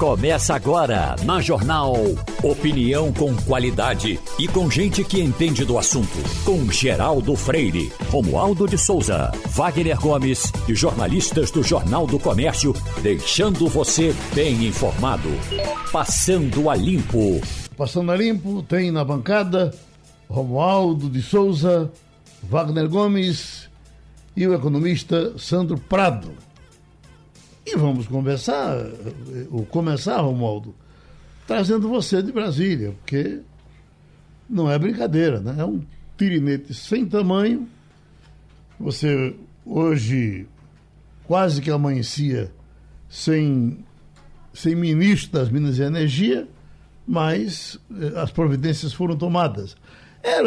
Começa agora na Jornal. Opinião com qualidade e com gente que entende do assunto. Com Geraldo Freire, Romualdo de Souza, Wagner Gomes e jornalistas do Jornal do Comércio, deixando você bem informado. Passando a Limpo. Passando a Limpo tem na bancada Romualdo de Souza, Wagner Gomes e o economista Sandro Prado. E vamos começar, Romualdo, trazendo você de Brasília, porque não é brincadeira, né? É um tirinete sem tamanho. Você hoje quase que amanhecia sem ministro das Minas e Energia, mas as providências foram tomadas. Era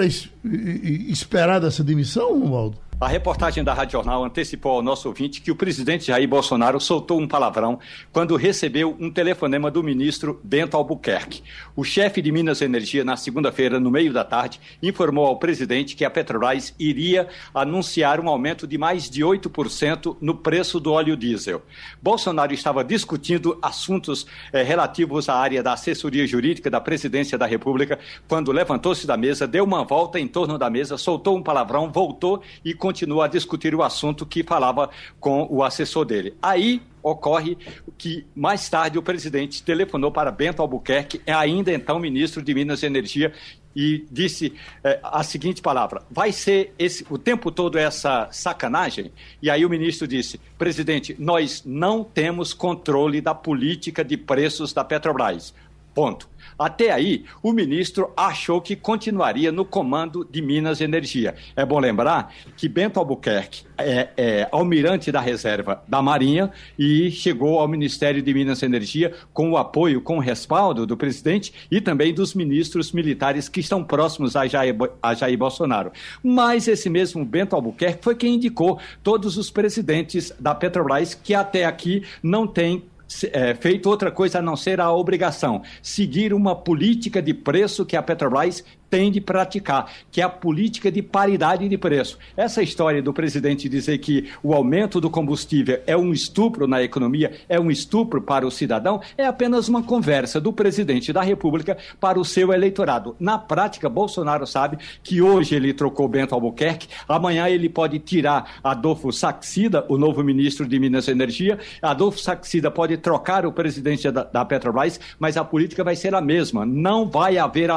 esperada essa demissão, Romualdo? A reportagem da Rádio Jornal antecipou ao nosso ouvinte que o presidente Jair Bolsonaro soltou um palavrão quando recebeu um telefonema do ministro Bento Albuquerque. O chefe de Minas e Energia, na segunda-feira, no meio da tarde, informou ao presidente que a Petrobras iria anunciar um aumento de mais de 8% no preço do óleo diesel. Bolsonaro estava discutindo assuntos relativos à área da assessoria jurídica da presidência da República, quando levantou-se da mesa, deu uma volta em torno da mesa, soltou um palavrão, voltou e continua a discutir o assunto que falava com o assessor dele. Aí ocorre que, mais tarde, o presidente telefonou para Bento Albuquerque, ainda então ministro de Minas e Energia, e disse a seguinte palavra: vai ser o tempo todo essa sacanagem? E aí o ministro disse: presidente, nós não temos controle da política de preços da Petrobras. Ponto. Até aí, o ministro achou que continuaria no comando de Minas e Energia. É bom lembrar que Bento Albuquerque é almirante da reserva da Marinha e chegou ao Ministério de Minas e Energia com o apoio, com o respaldo do presidente e também dos ministros militares que estão próximos a Jair Bolsonaro. Mas esse mesmo Bento Albuquerque foi quem indicou todos os presidentes da Petrobras que até aqui não têm feito outra coisa a não ser a obrigação, seguir uma política de preço que a Petrobras tem de praticar, que é a política de paridade de preço. Essa história do presidente dizer que o aumento do combustível é um estupro na economia, é um estupro para o cidadão, é apenas uma conversa do presidente da República para o seu eleitorado. Na prática, Bolsonaro sabe que hoje ele trocou Bento Albuquerque, amanhã ele pode tirar Adolfo Saxida, o novo ministro de Minas e Energia, Adolfo Saxida pode trocar o presidente da Petrobras, mas a política vai ser a mesma, não vai haver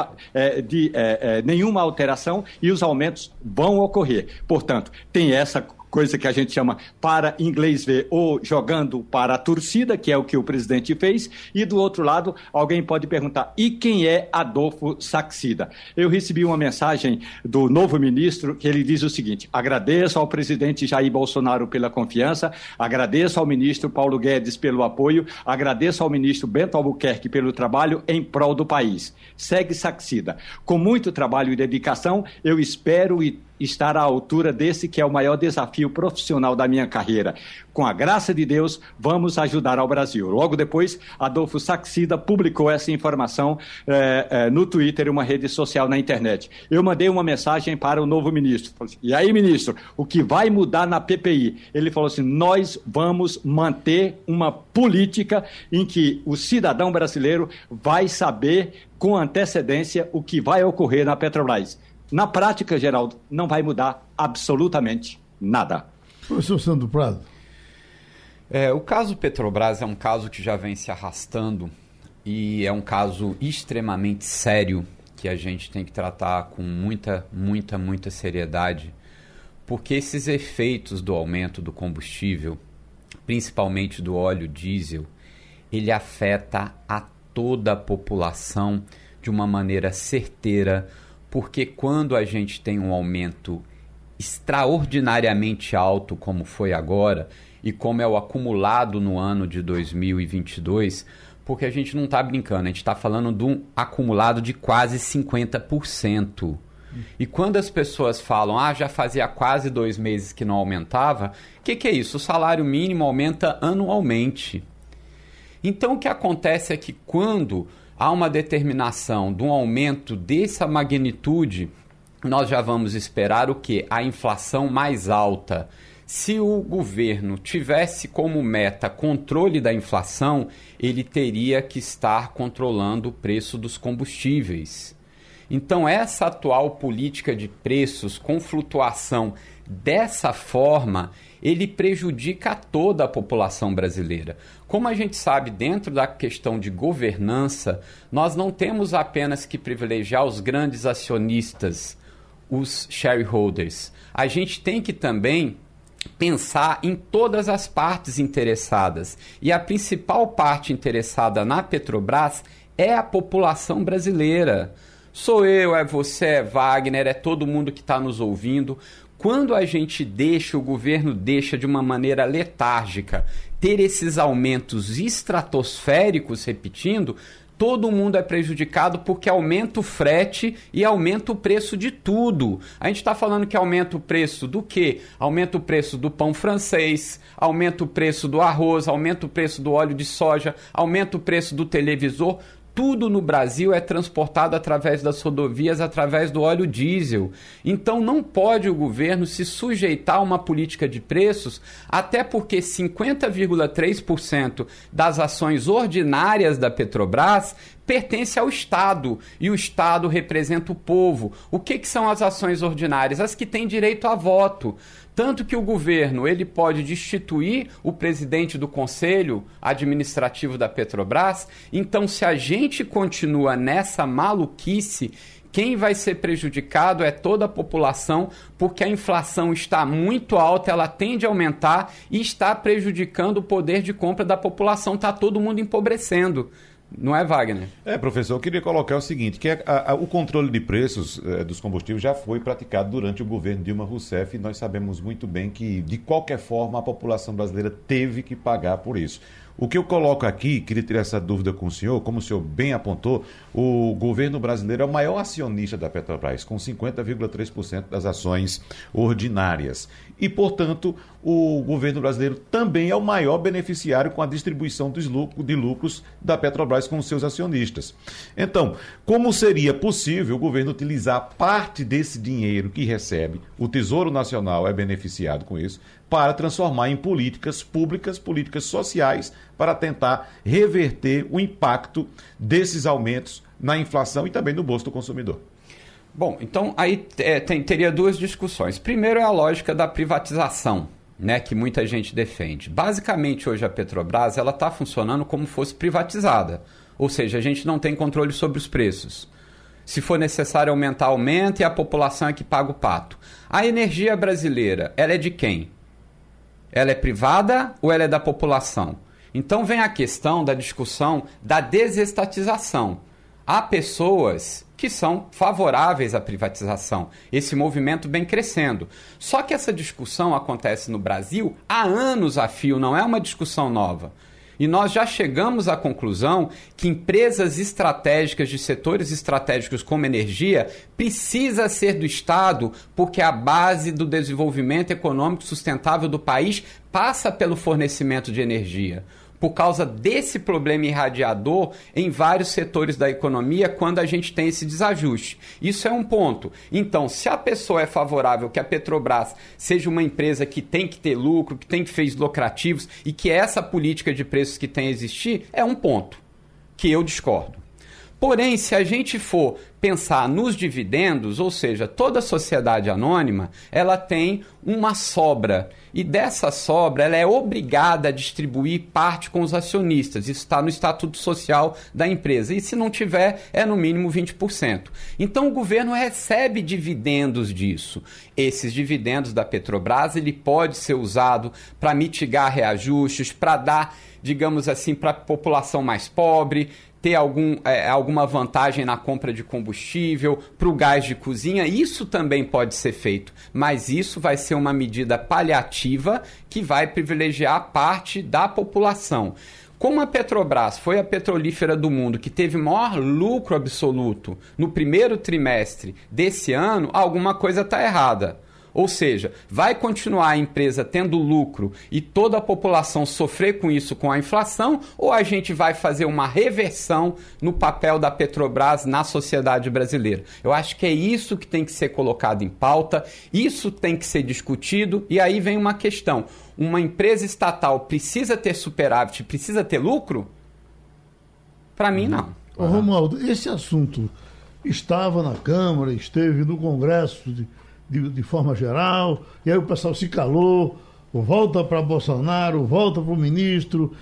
nenhuma alteração e os aumentos vão ocorrer. Portanto, tem essa coisa que a gente chama, para inglês ver, ou jogando para a torcida, que é o que o presidente fez, e do outro lado, alguém pode perguntar, e quem é Adolfo Saxida? Eu recebi uma mensagem do novo ministro, que ele diz o seguinte: agradeço ao presidente Jair Bolsonaro pela confiança, agradeço ao ministro Paulo Guedes pelo apoio, agradeço ao ministro Bento Albuquerque pelo trabalho em prol do país. Segue Saxida. Com muito trabalho e dedicação, eu espero estar à altura desse que é o maior desafio profissional da minha carreira. Com a graça de Deus, vamos ajudar ao Brasil. Logo depois, Adolfo Saxida publicou essa informação no Twitter, uma rede social na internet. Eu mandei uma mensagem para o novo ministro. Falei assim, e aí, ministro, o que vai mudar na PPI? Ele falou assim: nós vamos manter uma política em que o cidadão brasileiro vai saber com antecedência o que vai ocorrer na Petrobras. Na prática, Geraldo, não vai mudar absolutamente nada. Professor Sandro Prado. O caso Petrobras é um caso que já vem se arrastando e é um caso extremamente sério que a gente tem que tratar com muita seriedade, porque esses efeitos do aumento do combustível, principalmente do óleo diesel, ele afeta a toda a população de uma maneira certeira, porque quando a gente tem um aumento extraordinariamente alto, como foi agora, e como é o acumulado no ano de 2022, porque a gente não está brincando, a gente está falando de um acumulado de quase 50%. E quando as pessoas falam, já fazia quase 2 meses que não aumentava, o que é isso? O salário mínimo aumenta anualmente. Então o que acontece é que quando há uma determinação de um aumento dessa magnitude, nós já vamos esperar o quê? A inflação mais alta. Se o governo tivesse como meta controle da inflação, ele teria que estar controlando o preço dos combustíveis. Então, essa atual política de preços com flutuação dessa forma, ele prejudica toda a população brasileira. Como a gente sabe, dentro da questão de governança, nós não temos apenas que privilegiar os grandes acionistas, os shareholders. A gente tem que também pensar em todas as partes interessadas. E a principal parte interessada na Petrobras é a população brasileira. Sou eu, é você, é Wagner, é todo mundo que está nos ouvindo. Quando a gente deixa, o governo deixa de uma maneira letárgica ter esses aumentos estratosféricos, repetindo, todo mundo é prejudicado porque aumenta o frete e aumenta o preço de tudo. A gente está falando que aumenta o preço do quê? Aumenta o preço do pão francês, aumenta o preço do arroz, aumenta o preço do óleo de soja, aumenta o preço do televisor. Tudo no Brasil é transportado através das rodovias, através do óleo diesel. Então não pode o governo se sujeitar a uma política de preços, até porque 50,3% das ações ordinárias da Petrobras pertence ao Estado, e o Estado representa o povo. O que são as ações ordinárias? As que têm direito a voto. Tanto que o governo ele pode destituir o presidente do Conselho Administrativo da Petrobras. Então, se a gente continua nessa maluquice, quem vai ser prejudicado é toda a população, porque a inflação está muito alta, ela tende a aumentar e está prejudicando o poder de compra da população. Está todo mundo empobrecendo. Não é, Wagner? Professor, eu queria colocar o seguinte, que o controle de preços dos combustíveis já foi praticado durante o governo Dilma Rousseff e nós sabemos muito bem que, de qualquer forma, a população brasileira teve que pagar por isso. O que eu coloco aqui, queria tirar essa dúvida com o senhor, como o senhor bem apontou, o governo brasileiro é o maior acionista da Petrobras, com 50,3% das ações ordinárias. E, portanto, o governo brasileiro também é o maior beneficiário com a distribuição de lucros da Petrobras com os seus acionistas. Então, como seria possível o governo utilizar parte desse dinheiro que recebe, o Tesouro Nacional é beneficiado com isso, para transformar em políticas públicas, políticas sociais, para tentar reverter o impacto desses aumentos na inflação e também no bolso do consumidor? Bom, então aí teria duas discussões. Primeiro é a lógica da privatização, né, que muita gente defende. Basicamente, hoje a Petrobras está funcionando como se fosse privatizada. Ou seja, a gente não tem controle sobre os preços. Se for necessário aumentar, aumenta, e a população é que paga o pato. A energia brasileira, ela é de quem? Ela é privada ou ela é da população? Então vem a questão da discussão da desestatização. Há pessoas que são favoráveis à privatização. Esse movimento vem crescendo. Só que essa discussão acontece no Brasil há anos a fio, não é uma discussão nova. E nós já chegamos à conclusão que empresas estratégicas de setores estratégicos como energia precisa ser do Estado, porque a base do desenvolvimento econômico sustentável do país passa pelo fornecimento de energia. Por causa desse problema irradiador em vários setores da economia, quando a gente tem esse desajuste. Isso é um ponto. Então, se a pessoa é favorável que a Petrobras seja uma empresa que tem que ter lucro, que tem que fins lucrativos e que essa política de preços que tem a existir, é um ponto que eu discordo. Porém, se a gente for pensar nos dividendos, ou seja, toda sociedade anônima, ela tem uma sobra. E dessa sobra, ela é obrigada a distribuir parte com os acionistas. Isso está no Estatuto Social da empresa. E se não tiver, é no mínimo 20%. Então, o governo recebe dividendos disso. Esses dividendos da Petrobras, ele pode ser usado para mitigar reajustes, para dar, digamos assim, para a população mais pobre, ter alguma vantagem na compra de combustível, para o gás de cozinha, isso também pode ser feito, mas isso vai ser uma medida paliativa que vai privilegiar parte da população. Como a Petrobras foi a petrolífera do mundo que teve maior lucro absoluto no primeiro trimestre desse ano, alguma coisa está errada. Ou seja, vai continuar a empresa tendo lucro e toda a população sofrer com isso, com a inflação, ou a gente vai fazer uma reversão no papel da Petrobras na sociedade brasileira? Eu acho que é isso que tem que ser colocado em pauta, isso tem que ser discutido, e aí vem uma questão. Uma empresa estatal precisa ter superávit, precisa ter lucro? Para mim, não. Ô, Romualdo, esse assunto estava na Câmara, esteve no Congresso de forma geral, e aí o pessoal se calou, volta para Bolsonaro, volta para o ministro.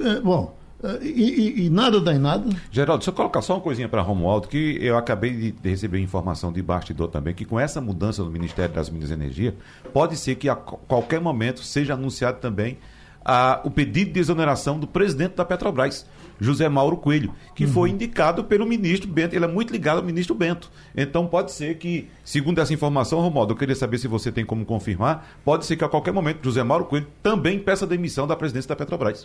E nada dá em nada. Geraldo, deixa eu colocar só uma coisinha para Romualdo, que eu acabei de receber informação de bastidor também, que com essa mudança no Ministério das Minas e Energia, pode ser que a qualquer momento seja anunciado também o pedido de exoneração do presidente da Petrobras, José Mauro Coelho, que foi indicado pelo ministro Bento. Ele é muito ligado ao ministro Bento. Então pode ser que, segundo essa informação, Romualdo, eu queria saber se você tem como confirmar, pode ser que a qualquer momento José Mauro Coelho também peça demissão da presidência da Petrobras.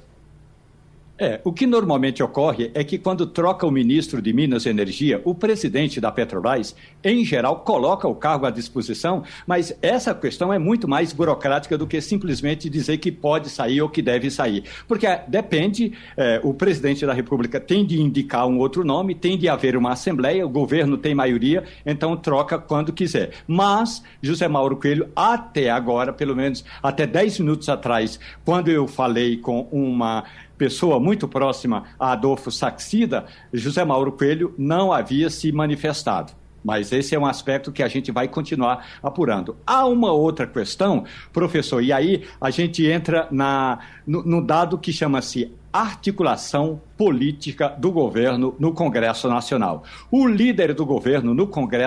O que normalmente ocorre é que quando troca o ministro de Minas e Energia, o presidente da Petrobras, em geral, coloca o cargo à disposição, mas essa questão é muito mais burocrática do que simplesmente dizer que pode sair ou que deve sair. Porque depende, o presidente da República tem de indicar um outro nome, tem de haver uma assembleia, o governo tem maioria, então troca quando quiser. Mas José Mauro Coelho, até agora, pelo menos até 10 minutos atrás, quando eu falei com uma pessoa muito próxima a Adolfo Saxida, José Mauro Coelho não havia se manifestado. Mas esse é um aspecto que a gente vai continuar apurando. Há uma outra questão, professor, e aí a gente entra no dado que chama-se articulação política do governo no Congresso Nacional. O líder do governo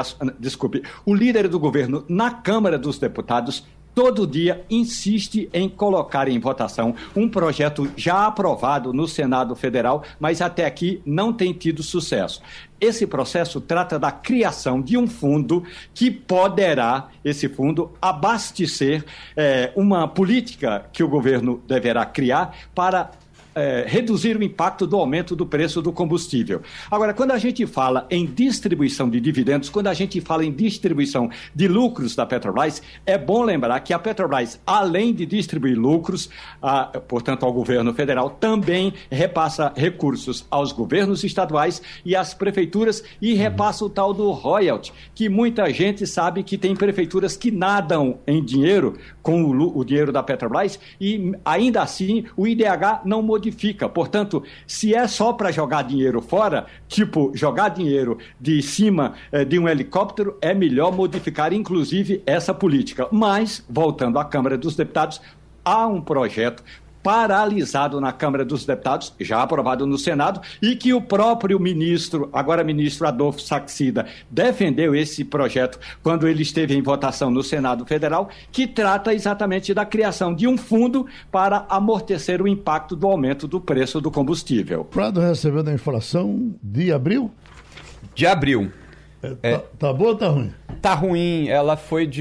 o líder do governo na Câmara dos Deputados todo dia insiste em colocar em votação um projeto já aprovado no Senado Federal, mas até aqui não tem tido sucesso. Esse processo trata da criação de um fundo que poderá, esse fundo, abastecer uma política que o governo deverá criar para reduzir o impacto do aumento do preço do combustível. Agora, quando a gente fala em distribuição de dividendos, quando a gente fala em distribuição de lucros da Petrobras, é bom lembrar que a Petrobras, além de distribuir lucros, portanto, ao governo federal, também repassa recursos aos governos estaduais e às prefeituras e repassa o tal do royalty, que muita gente sabe que tem prefeituras que nadam em dinheiro com o dinheiro da Petrobras e, ainda assim, o IDH não modifica. Portanto, se é só para jogar dinheiro fora, tipo jogar dinheiro de cima de um helicóptero, é melhor modificar, inclusive, essa política. Mas, voltando à Câmara dos Deputados, há um projeto paralisado na Câmara dos Deputados, já aprovado no Senado, e que o próprio ministro, agora ministro Adolfo Saxida, defendeu esse projeto quando ele esteve em votação no Senado Federal, que trata exatamente da criação de um fundo para amortecer o impacto do aumento do preço do combustível. Prado recebendo a inflação de abril? De abril. Tá boa ou tá ruim? Tá ruim, ela foi de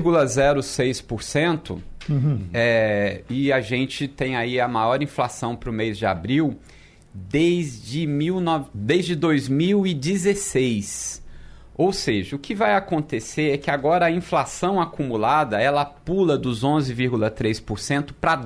1,06%. E a gente tem aí a maior inflação para o mês de abril desde 2016. Ou seja, o que vai acontecer é que agora a inflação acumulada ela pula dos 11,3% para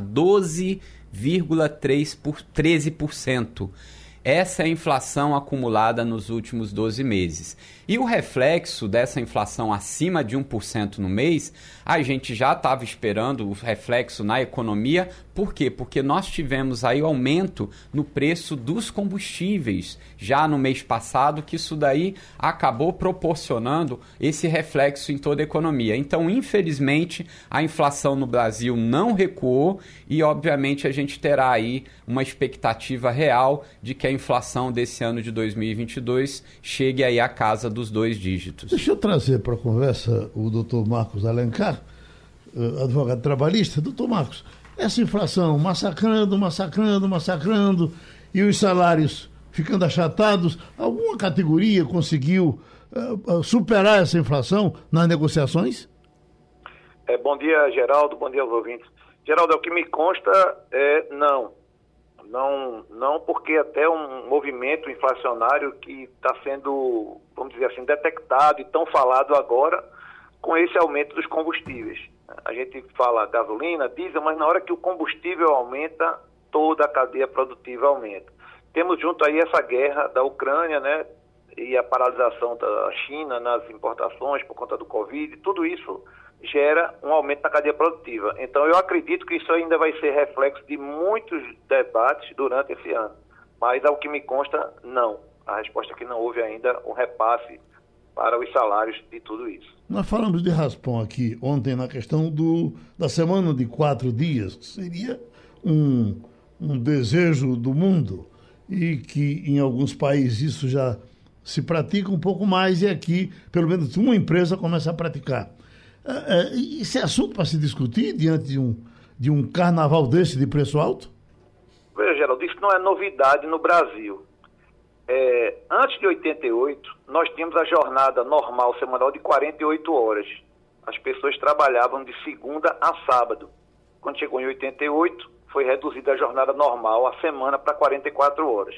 12,13%. Essa é a inflação acumulada nos últimos 12 meses. E o reflexo dessa inflação acima de 1% no mês, a gente já estava esperando o reflexo na economia. Por quê? Porque nós tivemos aí aumento no preço dos combustíveis já no mês passado, que isso daí acabou proporcionando esse reflexo em toda a economia. Então, infelizmente, a inflação no Brasil não recuou e, obviamente, a gente terá aí uma expectativa real de que a inflação desse ano de 2022 chegue aí à casa dos 2 dígitos. Deixa eu trazer para a conversa o doutor Marcos Alencar, advogado trabalhista. Doutor Marcos, essa inflação massacrando, e os salários ficando achatados, alguma categoria conseguiu superar essa inflação nas negociações? Bom dia, Geraldo, bom dia aos ouvintes. Geraldo, o que me consta não, porque até um movimento inflacionário que está sendo, vamos dizer assim, detectado e tão falado agora, com esse aumento dos combustíveis. A gente fala gasolina, diesel, mas na hora que o combustível aumenta, toda a cadeia produtiva aumenta. Temos junto aí essa guerra da Ucrânia, né, e a paralisação da China nas importações por conta do Covid, tudo isso gera um aumento na cadeia produtiva. Então, eu acredito que isso ainda vai ser reflexo de muitos debates durante esse ano. Mas, ao que me consta, não. A resposta é que não houve ainda um repasse para os salários de tudo isso. Nós falamos de raspão aqui ontem na questão da semana de 4 dias, que seria um desejo do mundo e que em alguns países isso já se pratica um pouco mais e aqui, pelo menos, uma empresa começa a praticar. Isso é assunto para se discutir diante de um carnaval desse de preço alto? Veja, Geraldo, isso não é novidade no Brasil. Antes de 88, nós tínhamos a jornada normal semanal de 48 horas. As pessoas trabalhavam de segunda a sábado. Quando chegou em 88, foi reduzida a jornada normal, a semana, para 44 horas.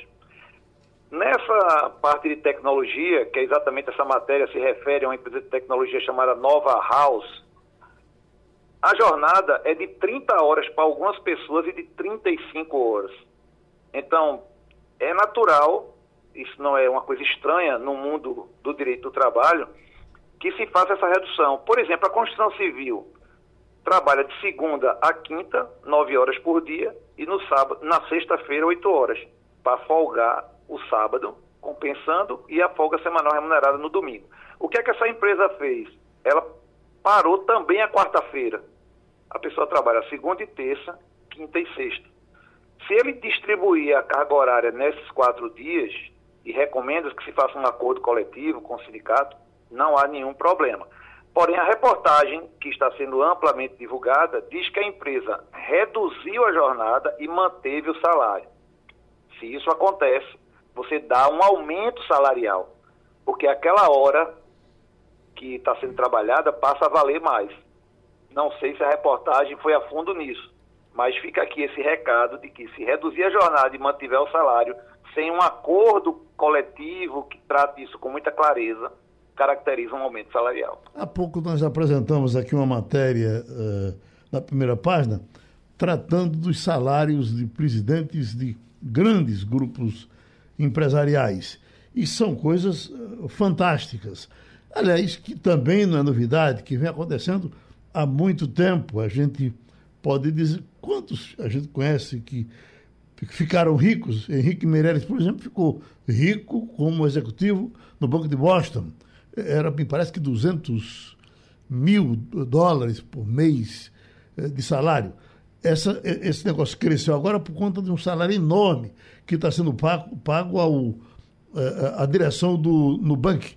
Nessa parte de tecnologia, que é exatamente essa matéria se refere a uma empresa de tecnologia chamada Nova House, a jornada é de 30 horas para algumas pessoas e de 35 horas. Então, é natural, isso não é uma coisa estranha no mundo do direito do trabalho, que se faça essa redução. Por exemplo, a construção civil trabalha de segunda a quinta, 9 horas por dia, e no sábado, na sexta-feira, 8 horas, para folgar o sábado, compensando, e a folga semanal remunerada no domingo. O que é que essa empresa fez? Ela parou também a quarta-feira. A pessoa trabalha segunda e terça, quinta e sexta. Se ele distribuir a carga horária nesses 4 dias, e recomenda que se faça um acordo coletivo com o sindicato, não há nenhum problema. Porém, a reportagem, que está sendo amplamente divulgada, diz que a empresa reduziu a jornada e manteve o salário. Se isso acontece, você dá um aumento salarial, porque aquela hora que está sendo trabalhada passa a valer mais. Não sei se a reportagem foi a fundo nisso, mas fica aqui esse recado de que se reduzir a jornada e mantiver o salário, sem um acordo coletivo que trate isso com muita clareza, caracteriza um aumento salarial. Há pouco nós apresentamos aqui uma matéria na primeira página, tratando dos salários de presidentes de grandes grupos empresariais. E são coisas fantásticas. Aliás, que também não é novidade, que vem acontecendo há muito tempo. A gente pode dizer, quantos a gente conhece que ficaram ricos? Henrique Meirelles, por exemplo, ficou rico como executivo no Banco de Boston. Me parece que $200 mil por mês de salário. Esse negócio cresceu agora por conta de um salário enorme que está sendo pago à direção do Nubank.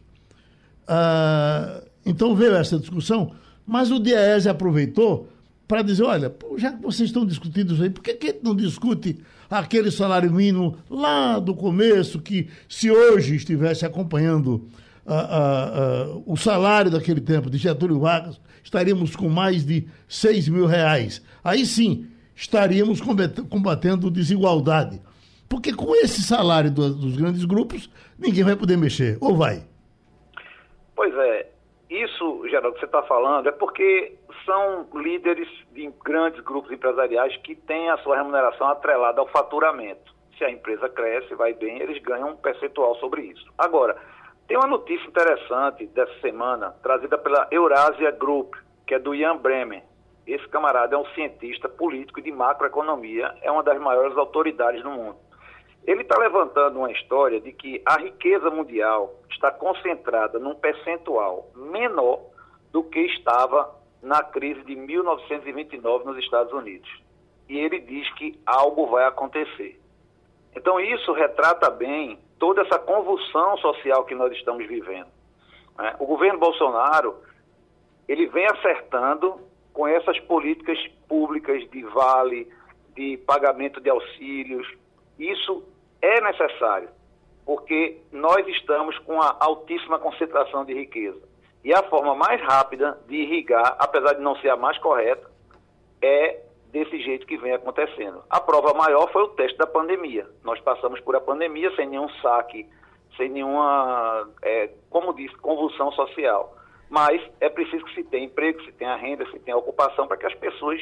Então veio essa discussão, mas o DIEESE aproveitou para dizer, olha, já que vocês estão discutindo isso aí, por que não discute aquele salário mínimo lá do começo, que se hoje estivesse acompanhando o salário daquele tempo de Getúlio Vargas, estaríamos com mais de R$6 mil. Aí sim, estaríamos combatendo desigualdade. Porque com esse salário dos grandes grupos, ninguém vai poder mexer, ou vai? Pois é, isso, Geraldo, que você está falando, é porque são líderes de grandes grupos empresariais que têm a sua remuneração atrelada ao faturamento. Se a empresa cresce, vai bem, eles ganham um percentual sobre isso. Agora, tem uma notícia interessante dessa semana, trazida pela Eurasia Group, que é do Ian Bremer. Esse camarada é um cientista político de macroeconomia, é uma das maiores autoridades do mundo. Ele está levantando uma história de que a riqueza mundial está concentrada num percentual menor do que estava na crise de 1929 nos Estados Unidos. E ele diz que algo vai acontecer. Então isso retrata bem toda essa convulsão social que nós estamos vivendo. O governo Bolsonaro, ele vem acertando com essas políticas públicas de vale, de pagamento de auxílios. Isso é necessário, porque nós estamos com uma altíssima concentração de riqueza. E a forma mais rápida de irrigar, apesar de não ser a mais correta, é desse jeito que vem acontecendo. A prova maior foi o teste da pandemia. Nós passamos por a pandemia sem nenhum saque, sem nenhuma, como disse, convulsão social. Mas é preciso que se tenha emprego, se tenha renda, se tenha ocupação, para que as pessoas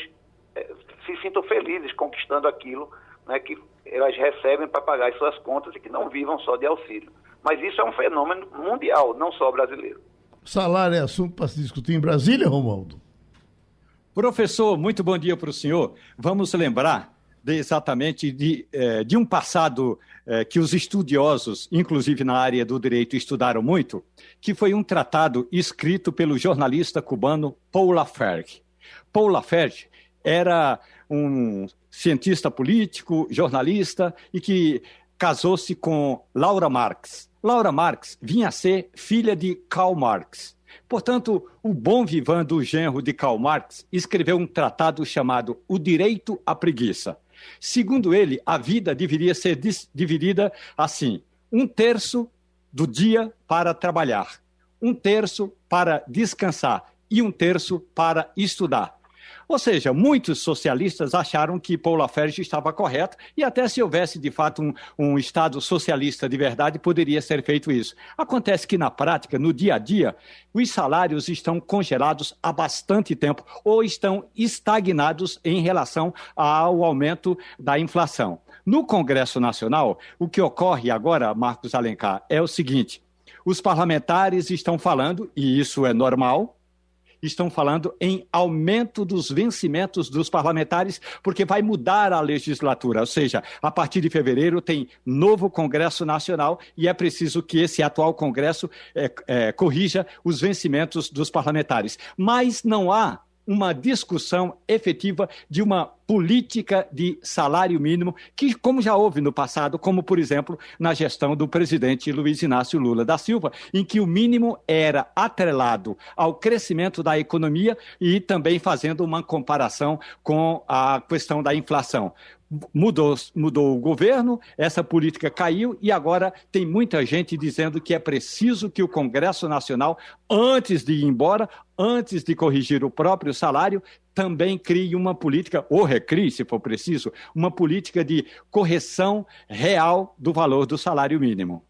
se sintam felizes conquistando aquilo, né, que elas recebem para pagar as suas contas e que não vivam só de auxílio. Mas isso é um fenômeno mundial, não só brasileiro. Salário é assunto para se discutir em Brasília, Romualdo? Professor, muito bom dia para o senhor. Vamos lembrar exatamente de um passado que os estudiosos, inclusive na área do direito, estudaram muito, que foi um tratado escrito pelo jornalista cubano Paul Lafargue. Paul Lafargue era um cientista político, jornalista, e que casou-se com Laura Marx. Laura Marx vinha a ser filha de Karl Marx. Portanto, o bom vivant do genro de Karl Marx escreveu um tratado chamado O Direito à Preguiça. Segundo ele, a vida deveria ser dividida assim: 1/3 do dia para trabalhar, 1/3 para descansar e 1/3 para estudar. Ou seja, muitos socialistas acharam que Paul Lafargue estava correto e até se houvesse, de fato, um Estado socialista de verdade, poderia ser feito isso. Acontece que, na prática, no dia a dia, os salários estão congelados há bastante tempo ou estão estagnados em relação ao aumento da inflação. No Congresso Nacional, o que ocorre agora, Marcos Alencar, é o seguinte: os parlamentares estão falando, e isso é normal, estão falando em aumento dos vencimentos dos parlamentares, porque vai mudar a legislatura, ou seja, a partir de fevereiro tem novo Congresso Nacional e é preciso que esse atual Congresso corrija os vencimentos dos parlamentares. Mas não há uma discussão efetiva de uma política de salário mínimo, que, como já houve no passado, como, por exemplo, na gestão do presidente Luiz Inácio Lula da Silva, em que o mínimo era atrelado ao crescimento da economia e também fazendo uma comparação com a questão da inflação. Mudou o governo, essa política caiu e agora tem muita gente dizendo que é preciso que o Congresso Nacional, antes de ir embora, antes de corrigir o próprio salário, também crie uma política, ou recrie, se for preciso, uma política de correção real do valor do salário mínimo.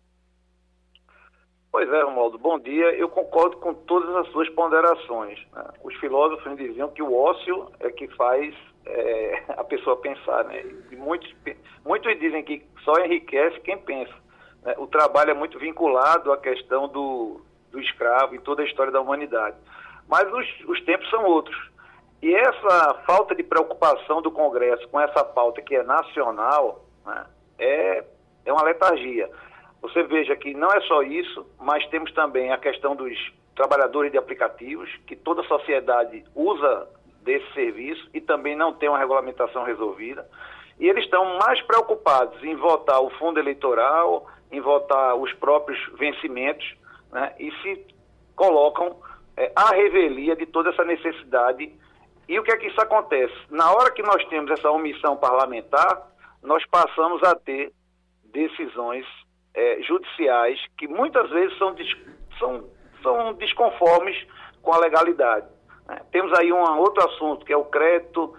Pois é, Romualdo, bom dia. Eu concordo com todas as suas ponderações, né? Os filósofos diziam que o ócio é que faz a pessoa pensar, né? E muitos dizem que só enriquece quem pensa, né? O trabalho é muito vinculado à questão do escravo e toda a história da humanidade. Mas os tempos são outros. E essa falta de preocupação do Congresso com essa pauta que é nacional, né, é uma letargia. Você veja que não é só isso, mas temos também a questão dos trabalhadores de aplicativos, que toda a sociedade usa desse serviço e também não tem uma regulamentação resolvida. E eles estão mais preocupados em votar o fundo eleitoral, em votar os próprios vencimentos, né, e se colocam à revelia de toda essa necessidade. E o que é que isso acontece? Na hora que nós temos essa omissão parlamentar, nós passamos a ter decisões judiciais que muitas vezes são desconformes com a legalidade. Temos aí um outro assunto, que é o crédito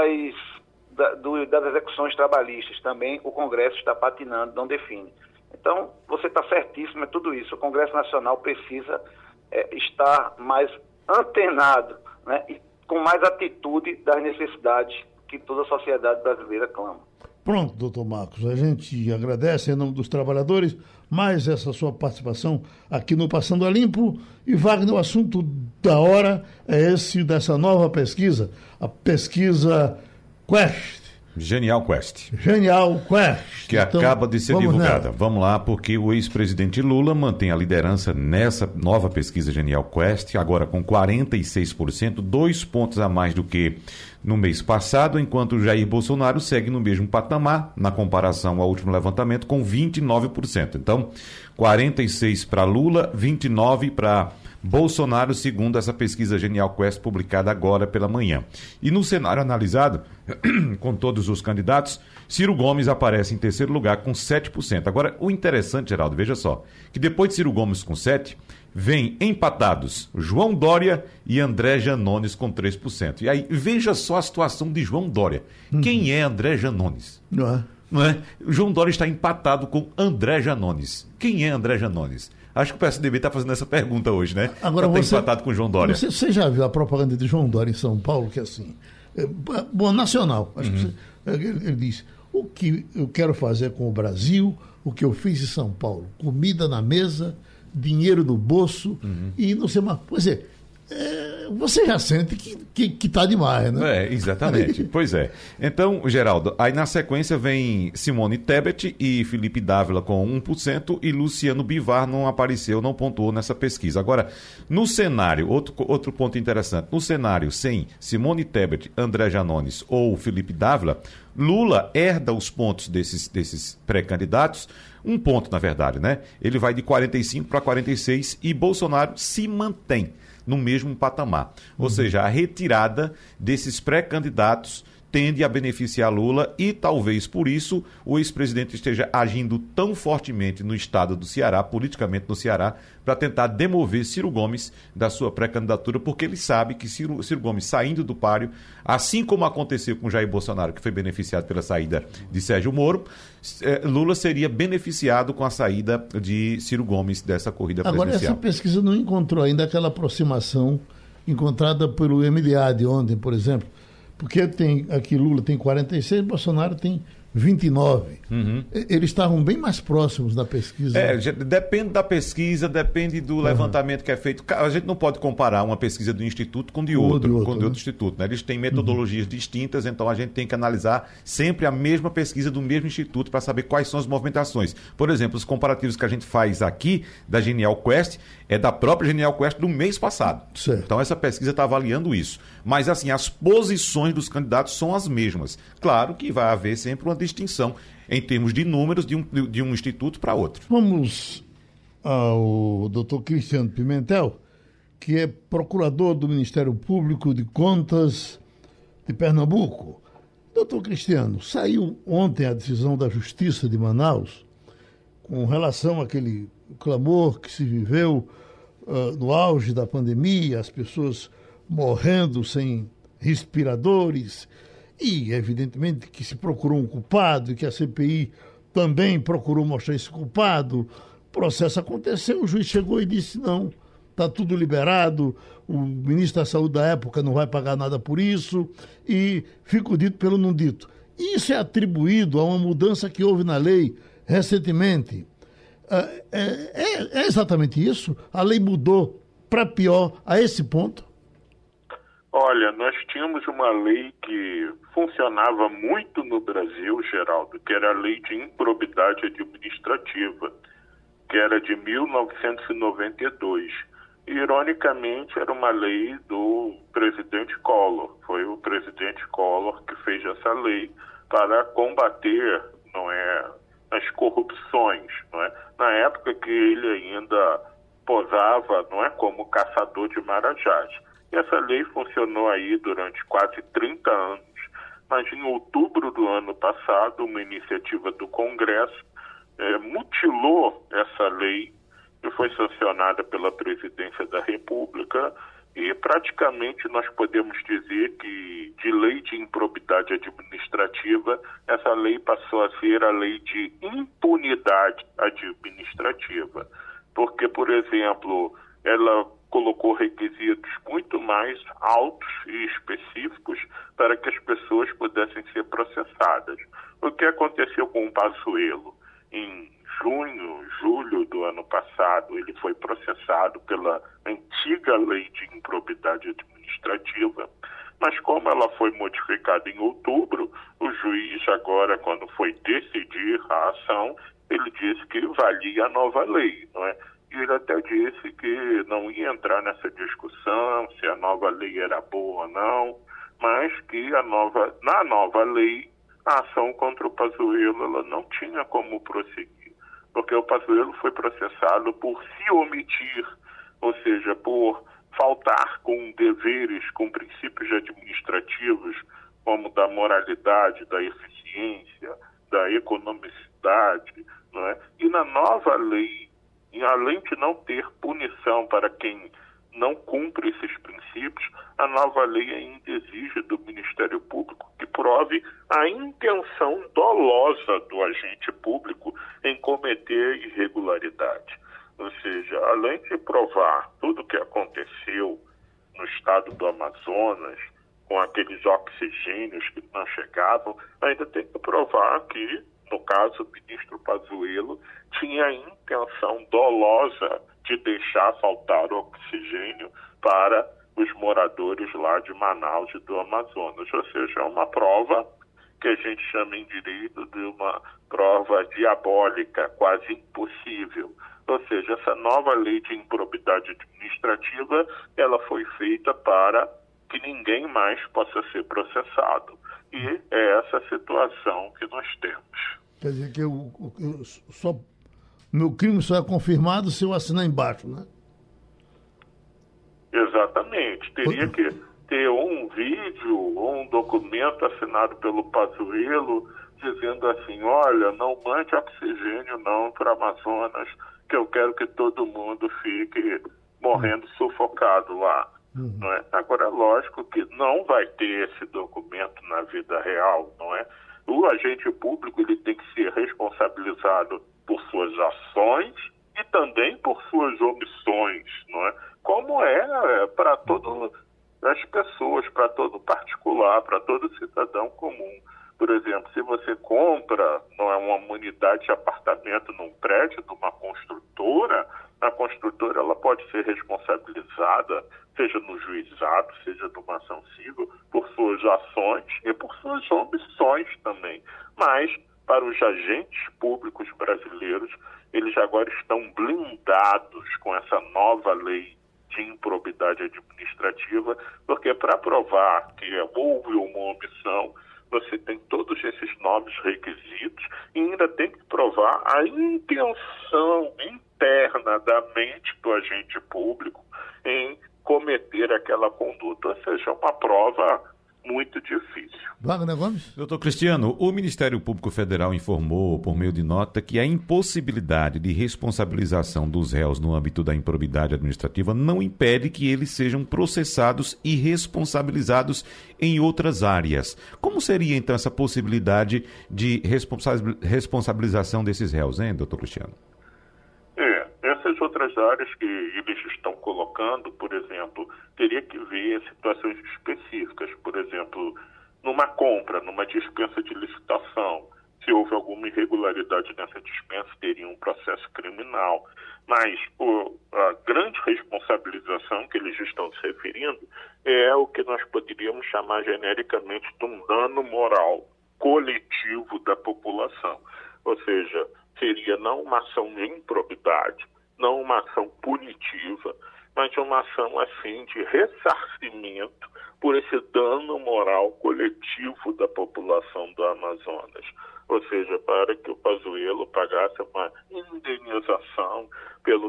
das execuções trabalhistas. Também o Congresso está patinando, não define. Então, você está certíssimo, é tudo isso. O Congresso Nacional precisa estar mais antenado, né, e com mais atitude das necessidades que toda a sociedade brasileira clama. Pronto, doutor Marcos, a gente agradece em nome dos trabalhadores mais essa sua participação aqui no Passando a Limpo. E, Wagner, o assunto da hora é esse dessa nova pesquisa, a pesquisa Quest. Genial Quest. Genial Quest. Que então, acaba de ser divulgada. Vamos lá, porque o ex-presidente Lula mantém a liderança nessa nova pesquisa Genial Quest, agora com 46%, 2 pontos a mais do que no mês passado, enquanto o Jair Bolsonaro segue no mesmo patamar, na comparação ao último levantamento, com 29%. Então, 46% para Lula, 29% para Bolsonaro, segundo essa pesquisa Genial Quest publicada agora pela manhã. E no cenário analisado, com todos os candidatos, Ciro Gomes aparece em terceiro lugar com 7%. Agora, o interessante, Geraldo, veja só, que depois de Ciro Gomes com 7%, vem empatados João Dória e André Janones com 3%. E aí, veja só a situação de João Dória. Quem é André Janones? Não é? João Dória está empatado com André Janones. Quem é André Janones? Acho que o PSDB está fazendo essa pergunta hoje, né? Agora Está você, empatado com o João Dória. Você já viu a propaganda de João Dória em São Paulo, que é assim, bom, nacional. Acho que ele diz, o que eu quero fazer com o Brasil, o que eu fiz em São Paulo, comida na mesa, dinheiro no bolso e não sei mais. Pois é, você já sente que está demais, né? Exatamente. Pois é. Então, Geraldo, aí na sequência vem Simone Tebet e Felipe Dávila com 1% e Luciano Bivar não apareceu, não pontuou nessa pesquisa. Agora, no cenário, outro ponto interessante, no cenário sem Simone Tebet, André Janones ou Felipe Dávila, Lula herda os pontos desses pré-candidatos, um ponto na verdade, né? Ele vai de 45 para 46 e Bolsonaro se mantém no mesmo patamar. Ou seja, a retirada desses pré-candidatos tende a beneficiar Lula e talvez por isso o ex-presidente esteja agindo tão fortemente no estado do Ceará, politicamente no Ceará, para tentar demover Ciro Gomes da sua pré-candidatura, porque ele sabe que Ciro Gomes saindo do páreo, assim como aconteceu com Jair Bolsonaro, que foi beneficiado pela saída de Sérgio Moro, Lula seria beneficiado com a saída de Ciro Gomes dessa corrida presidencial. Agora, essa pesquisa não encontrou ainda aquela aproximação encontrada pelo MDA de ontem, por exemplo, porque tem aqui Lula tem 46, Bolsonaro tem 29. Eles estavam bem mais próximos da pesquisa. Depende da pesquisa, depende do levantamento que é feito. A gente não pode comparar uma pesquisa do Instituto com de outro instituto. Né? Eles têm metodologias distintas, então a gente tem que analisar sempre a mesma pesquisa do mesmo instituto para saber quais são as movimentações. Por exemplo, os comparativos que a gente faz aqui da Genial Quest é da própria Genial Quest do mês passado. Certo. Então essa pesquisa está avaliando isso. Mas assim, as posições dos candidatos são as mesmas. Claro que vai haver sempre uma distinção em termos de números de um instituto para outro. Vamos ao doutor Cristiano Pimentel, que é procurador do Ministério Público de Contas de Pernambuco. Doutor Cristiano, saiu ontem a decisão da Justiça de Manaus com relação àquele clamor que se viveu no auge da pandemia, as pessoas morrendo sem respiradores, e evidentemente que se procurou um culpado e que a CPI também procurou mostrar esse culpado. O processo aconteceu, o juiz chegou e disse não, está tudo liberado, o ministro da Saúde da época não vai pagar nada por isso, e fica o dito pelo não dito. Isso é atribuído a uma mudança que houve na lei recentemente. É exatamente isso? A lei mudou para pior a esse ponto? Olha, nós tínhamos uma lei que funcionava muito no Brasil, Geraldo, que era a Lei de Improbidade Administrativa, que era de 1992. Ironicamente, era uma lei do presidente Collor. Foi o presidente Collor que fez essa lei para combater, as corrupções, na época que ele ainda posava, como caçador de marajás. E essa lei funcionou aí durante quase 30 anos, mas em outubro do ano passado, uma iniciativa do Congresso mutilou essa lei, que foi sancionada pela Presidência da República, e praticamente nós podemos dizer que de lei de improbidade administrativa, essa lei passou a ser a lei de impunidade administrativa. Porque, por exemplo, ela colocou requisitos muito mais altos e específicos para que as pessoas pudessem ser processadas. O que aconteceu com o Pazuello? Em julho do ano passado, ele foi processado pela antiga lei de improbidade administrativa, mas como ela foi modificada em outubro, o juiz agora, quando foi decidir a ação, ele disse que valia a nova lei, E ele até disse que não ia entrar nessa discussão, se a nova lei era boa ou não, mas que na nova lei, a ação contra o Pazuello ela não tinha como prosseguir, porque o Pazuello foi processado por se omitir, ou seja, por faltar com deveres, com princípios administrativos, como da moralidade, da eficiência, da economicidade, E na nova lei, e além de não ter punição para quem não cumpre esses princípios, a nova lei ainda exige do Ministério Público que prove a intenção dolosa do agente público em cometer irregularidade. Ou seja, além de provar tudo o que aconteceu no estado do Amazonas, com aqueles oxigênios que não chegavam, ainda tem que provar que, no caso, o ministro Pazuello tinha a intenção dolosa de deixar faltar o oxigênio para os moradores lá de Manaus e do Amazonas. Ou seja, é uma prova que a gente chama em direito de uma prova diabólica, quase impossível. Ou seja, essa nova lei de improbidade administrativa, ela foi feita para que ninguém mais possa ser processado. E é essa situação que nós temos. Quer dizer que meu crime só é confirmado se eu assinar embaixo, né? Exatamente. Teria que ter um vídeo ou um documento assinado pelo Pazuello dizendo assim, olha, não mande oxigênio não para Amazonas, que eu quero que todo mundo fique morrendo sufocado lá. Não é? Agora, é lógico que não vai ter esse documento na vida real, não é? O agente público ele tem que ser responsabilizado por suas ações e também por suas omissões, não é? Como é para todas as pessoas, para todo particular, para todo cidadão comum. Por exemplo, se você compra uma unidade de apartamento num prédio de uma construtora, a construtora ela pode ser responsabilizada, seja no juizado, seja numa ação civil, por suas ações e por suas omissões também. Mas, para os agentes públicos brasileiros, eles agora estão blindados com essa nova lei de improbidade administrativa, porque para provar que houve uma omissão, você tem todos esses novos requisitos e ainda tem que provar a intenção interna da mente do agente público em cometer aquela conduta. Ou seja, é uma prova muito difícil. Wagner Gomes? Doutor Cristiano, o Ministério Público Federal informou, por meio de nota, que a impossibilidade de responsabilização dos réus no âmbito da improbidade administrativa não impede que eles sejam processados e responsabilizados em outras áreas. Como seria, então, essa possibilidade de responsabilização desses réus, hein, doutor Cristiano? Essas outras áreas que eles estão colocando, por exemplo, teria que ver situações específicas, por exemplo, numa compra, numa dispensa de licitação, se houve alguma irregularidade nessa dispensa, teria um processo criminal. Mas a grande responsabilização que eles estão se referindo é o que nós poderíamos chamar genericamente de um dano moral coletivo da população. Ou seja, seria não uma ação de improbidade, não uma ação punitiva, mas uma ação assim de ressarcimento por esse dano moral coletivo da população do Amazonas. Ou seja, para que o Pazuello pagasse uma indenização pelo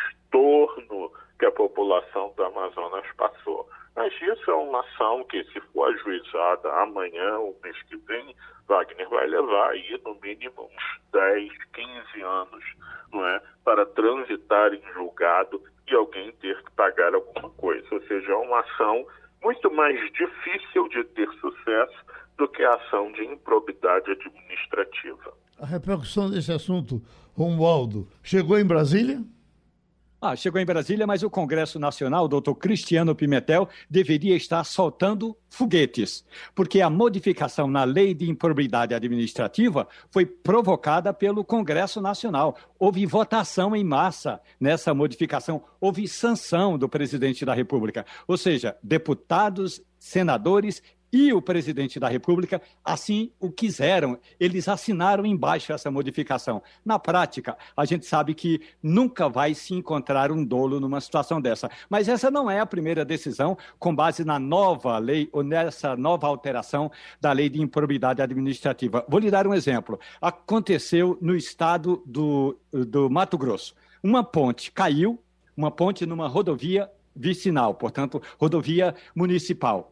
transtorno que a população do Amazonas passou. Mas isso é uma ação que, se for ajuizada amanhã ou mês que vem, Wagner vai levar aí no mínimo uns 10, 15 anos, não é? Para transitar em julgado e alguém ter que pagar alguma coisa. Ou seja, é uma ação muito mais difícil de ter sucesso do que a ação de improbidade administrativa. A repercussão desse assunto, Romualdo, chegou em Brasília? Chegou em Brasília, mas o Congresso Nacional, o doutor Cristiano Pimentel, deveria estar soltando foguetes, porque a modificação na lei de improbidade administrativa foi provocada pelo Congresso Nacional. Houve votação em massa nessa modificação, houve sanção do presidente da República, ou seja, deputados, senadores e o presidente da República assim o quiseram. Eles assinaram embaixo essa modificação. Na prática, a gente sabe que nunca vai se encontrar um dolo numa situação dessa. Mas essa não é a primeira decisão com base na nova lei ou nessa nova alteração da lei de improbidade administrativa. Vou lhe dar um exemplo. Aconteceu no estado do Mato Grosso. Uma ponte caiu, uma ponte numa rodovia vicinal, portanto, rodovia municipal.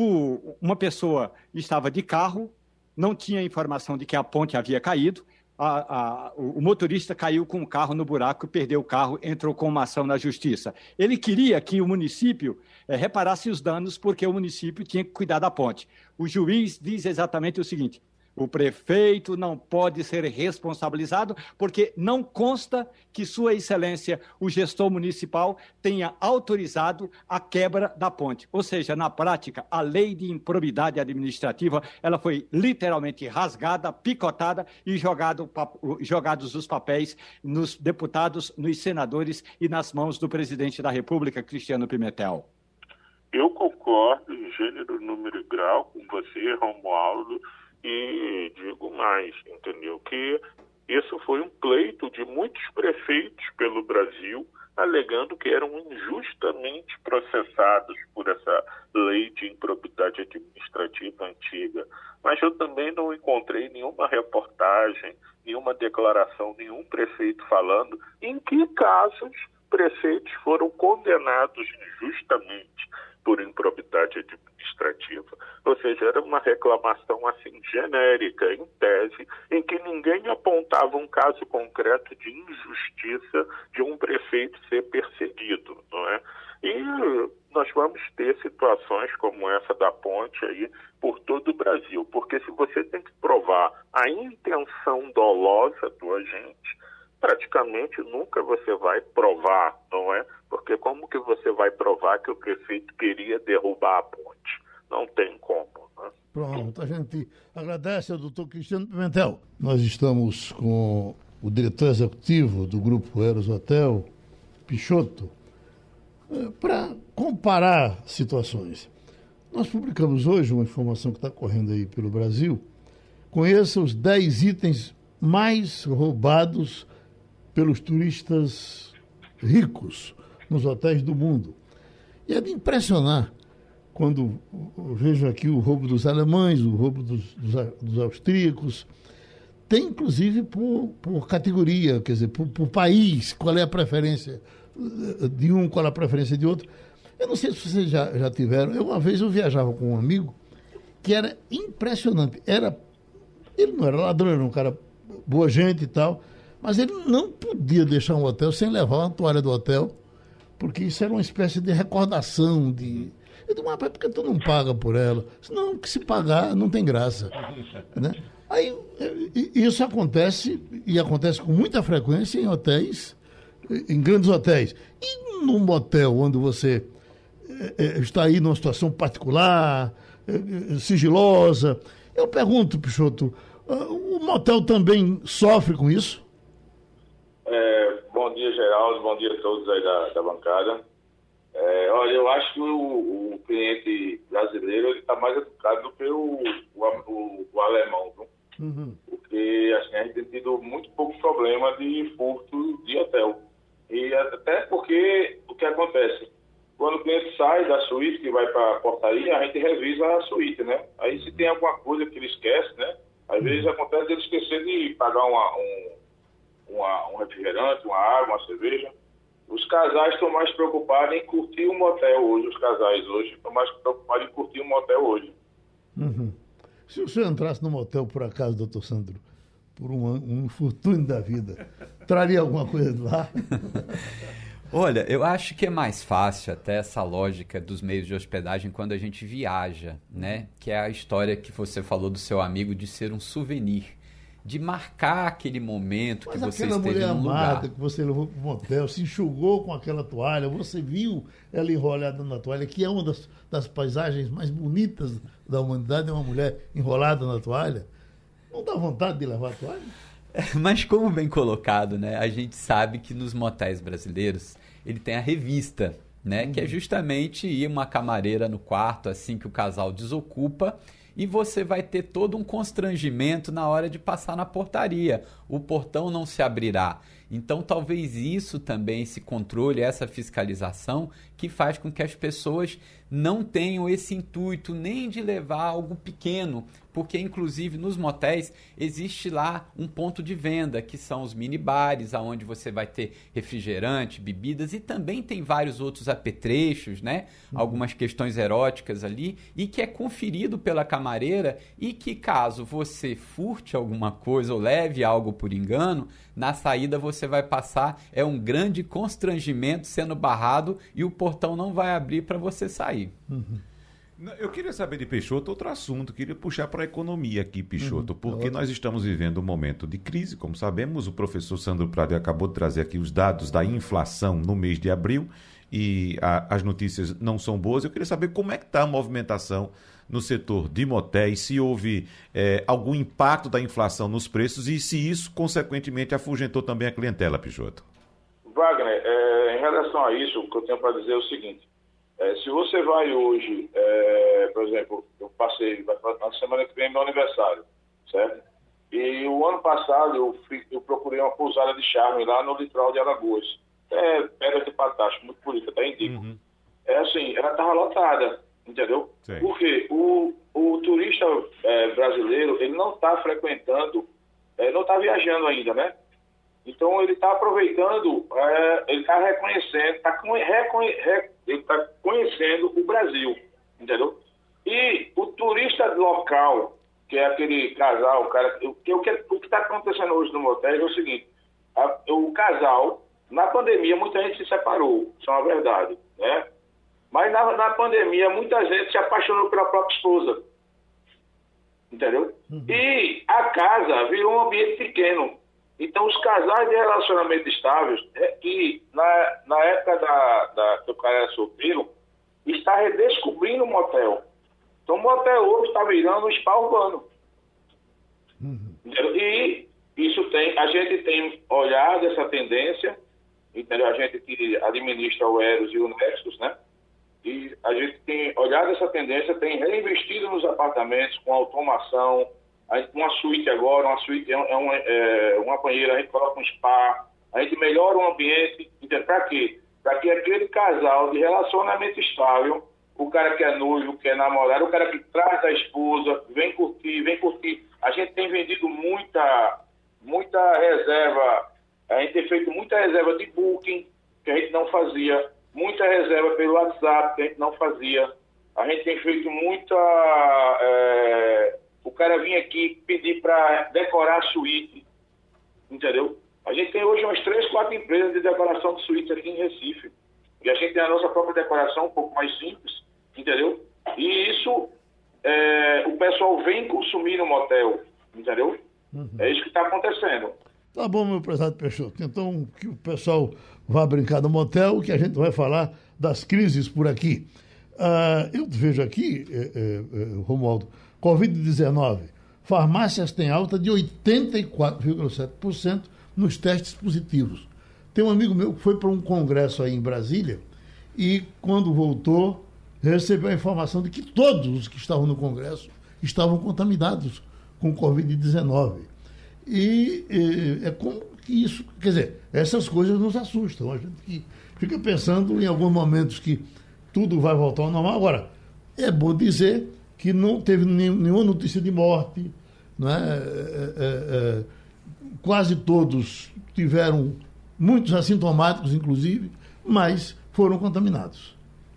Uma pessoa estava de carro, não tinha informação de que a ponte havia caído, o motorista caiu com o carro no buraco, perdeu o carro, entrou com uma ação na justiça. Ele queria que o município reparasse os danos porque o município tinha que cuidar da ponte. O juiz diz exatamente o seguinte: O prefeito não pode ser responsabilizado porque não consta que Sua Excelência, o gestor municipal, tenha autorizado a quebra da ponte. Ou seja, na prática, a lei de improbidade administrativa, ela foi literalmente rasgada, picotada e jogados os papéis nos deputados, nos senadores e nas mãos do presidente da República, Cristiano Pimentel. Eu concordo em gênero, número e grau com você, Romualdo, e digo mais, entendeu? Que isso foi um pleito de muitos prefeitos pelo Brasil, alegando que eram injustamente processados por essa lei de improbidade administrativa antiga. Mas eu também não encontrei nenhuma reportagem, nenhuma declaração, nenhum prefeito falando em que casos prefeitos foram condenados injustamente por improbidade administrativa. Ou seja, era uma reclamação assim genérica, em tese, em que ninguém apontava um caso concreto de injustiça de um prefeito ser perseguido, não é? E nós vamos ter situações como essa da ponte aí por todo o Brasil, porque se você tem que provar a intenção dolosa do agente, praticamente nunca você vai provar, não é? Porque como que você vai provar que o prefeito queria derrubar a ponte? Não tem como, né? Pronto, a gente agradece ao doutor Cristiano Pimentel. Nós estamos com o diretor executivo do Grupo Eros Hotel, Peixoto, para comparar situações. Nós publicamos hoje uma informação que está correndo aí pelo Brasil. Conheça os 10 itens mais roubados pelos turistas ricos nos hotéis do mundo. E é de impressionar quando eu vejo aqui o roubo dos alemães, o roubo dos austríacos. Tem inclusive por categoria, quer dizer, por país, qual é a preferência de um, qual é a preferência de outro. Eu não sei se vocês já tiveram. Uma vez eu viajava com um amigo que era impressionante. Ele não era ladrão, era um cara boa gente e tal, mas ele não podia deixar um hotel sem levar uma toalha do hotel, porque isso era uma espécie de recordação de... Eu digo, mas por que tu não paga por ela? Não, que se pagar não tem graça. Né? Aí isso acontece, e acontece com muita frequência em hotéis, em grandes hotéis. E num motel onde você está aí numa situação particular, sigilosa, eu pergunto, Peixoto, o motel também sofre com isso? Bom dia, Geraldo. Bom dia a todos aí da bancada. Olha, eu acho que o cliente brasileiro está mais educado do que o alemão, viu? Uhum. Porque assim, a gente tem tido muito pouco problema de furto de hotel. E até porque o que acontece? Quando o cliente sai da suíte, que vai para a portaria, a gente revisa a suíte, né? Aí se tem alguma coisa que ele esquece, né? Às vezes acontece ele esquecer de pagar um refrigerante, uma água, uma cerveja. Os casais estão mais preocupados em curtir um motel hoje. Os casais hoje estão mais preocupados em curtir um motel hoje. Uhum. Se o senhor entrasse no motel, por acaso, doutor Sandro, por um infortúnio da vida, traria alguma coisa de lá? Olha, eu acho que é mais fácil até essa lógica dos meios de hospedagem quando a gente viaja, né? Que é a história que você falou do seu amigo de ser um souvenir, de marcar aquele momento que você esteve num lugar. Mas aquela mulher amada que você levou para o motel, se enxugou com aquela toalha, você viu ela enrolada na toalha, que é uma das paisagens mais bonitas da humanidade, é uma mulher enrolada na toalha. Não dá vontade de levar a toalha? Mas como bem colocado, né? A gente sabe que nos motéis brasileiros ele tem a revista, né? Que é justamente ir uma camareira no quarto assim que o casal desocupa, e você vai ter todo um constrangimento na hora de passar na portaria. O portão não se abrirá. Então, talvez isso também, esse controle, essa fiscalização, que faz com que as pessoas não tenham esse intuito nem de levar algo pequeno, porque, inclusive, nos motéis existe lá um ponto de venda, que são os minibares, onde você vai ter refrigerante, bebidas, e também tem vários outros apetrechos, né? Algumas questões eróticas ali, e que é conferido pela camareira, e que caso você furte alguma coisa ou leve algo por engano, na saída você vai passar, é um grande constrangimento sendo barrado e o portão não vai abrir para você sair. Uhum. Eu queria saber de Peixoto outro assunto, queria puxar para a economia aqui, Peixoto, porque nós estamos vivendo um momento de crise, como sabemos, o professor Sandro Prado acabou de trazer aqui os dados da inflação no mês de abril e as notícias não são boas. Eu queria saber como é que está a movimentação no setor de motéis, se houve algum impacto da inflação nos preços e se isso, consequentemente, afugentou também a clientela, Peixoto. Wagner, em relação a isso, o que eu tenho para dizer é o seguinte. Se você vai hoje, por exemplo, eu passei, na semana que vem, meu aniversário, certo? E o ano passado eu procurei uma pousada de charme lá no litoral de Alagoas. Pedra de Patástico, muito bonita, até indico. Assim, ela estava lotada, entendeu? Sim. Porque o turista brasileiro, ele não está frequentando, não está viajando ainda, né? Então, ele está aproveitando, ele está reconhecendo, ele está conhecendo o Brasil, entendeu? E o turista local, que é aquele casal, o que está acontecendo hoje no motel é o seguinte, o casal, na pandemia, muita gente se separou, isso é uma verdade, né? Mas na pandemia, muita gente se apaixonou pela própria esposa, entendeu? E a casa virou um ambiente pequeno. Então, os casais de relacionamento estáveis, que na época que o cara era solteiro, está redescobrindo o motel. Então, o motel hoje está virando um spa urbano. E isso a gente tem olhado essa tendência, entendeu? A gente que administra o Eros e o Nexus, né? E a gente tem olhado essa tendência, tem reinvestido nos apartamentos com automação. Uma suíte agora, uma suíte uma banheira, a gente coloca um spa, a gente melhora o ambiente. Para quê? Para que aquele casal de relacionamento estável, o cara que é noivo, que é namorado, o cara que traz a esposa, vem curtir. A gente tem vendido muita reserva, a gente tem feito muita reserva de booking, que a gente não fazia, muita reserva pelo WhatsApp, que a gente não fazia. A gente tem feito muita... o cara vinha aqui pedir para decorar a suíte, entendeu? A gente tem hoje umas 3, 4 empresas de decoração de suíte aqui em Recife. E a gente tem a nossa própria decoração, um pouco mais simples, entendeu? E isso, o pessoal vem consumir no motel, entendeu? É isso que está acontecendo. Tá bom, meu prezado Peixoto. Então, que o pessoal vá brincar no motel, que a gente vai falar das crises por aqui. Eu vejo aqui, Romualdo, Covid-19, farmácias têm alta de 84,7% nos testes positivos. Tem um amigo meu que foi para um congresso aí em Brasília e, quando voltou, recebeu a informação de que todos os que estavam no congresso estavam contaminados com Covid-19. E é como que isso... Quer dizer, essas coisas nos assustam. A gente fica pensando em alguns momentos que tudo vai voltar ao normal. Agora, é bom dizer que não teve nenhuma notícia de morte, não é? Quase todos tiveram, muitos assintomáticos, inclusive, mas foram contaminados.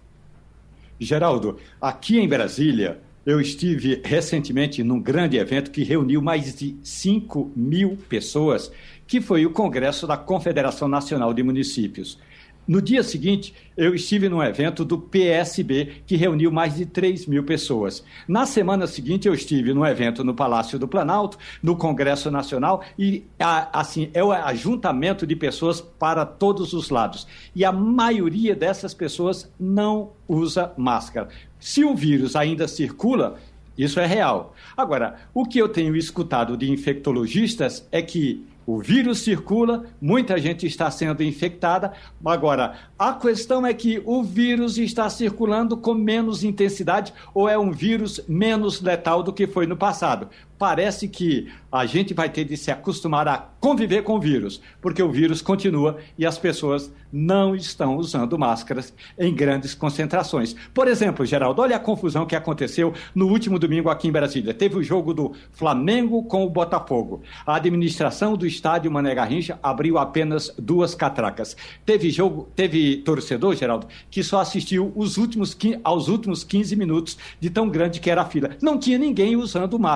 Geraldo, aqui em Brasília, eu estive recentemente num grande evento que reuniu mais de 5.000 pessoas, que foi o Congresso da Confederação Nacional de Municípios. No dia seguinte, eu estive num evento do PSB, que reuniu mais de 3.000 pessoas. Na semana seguinte, eu estive num evento no Palácio do Planalto, no Congresso Nacional, e assim, é o ajuntamento de pessoas para todos os lados. E a maioria dessas pessoas não usa máscara. Se o vírus ainda circula, isso é real. Agora, o que eu tenho escutado de infectologistas é que o vírus circula, muita gente está sendo infectada. Agora, a questão é que o vírus está circulando com menos intensidade ou é um vírus menos letal do que foi no passado. Parece que a gente vai ter de se acostumar a conviver com o vírus, porque o vírus continua e as pessoas não estão usando máscaras em grandes concentrações. Por exemplo, Geraldo, olha a confusão que aconteceu no último domingo aqui em Brasília. Teve o jogo do Flamengo com o Botafogo. A administração do estádio Mané Garrincha abriu apenas 2 catracas. Teve torcedor, Geraldo, que só assistiu aos últimos 15 minutos de tão grande que era a fila. Não tinha ninguém usando máscara.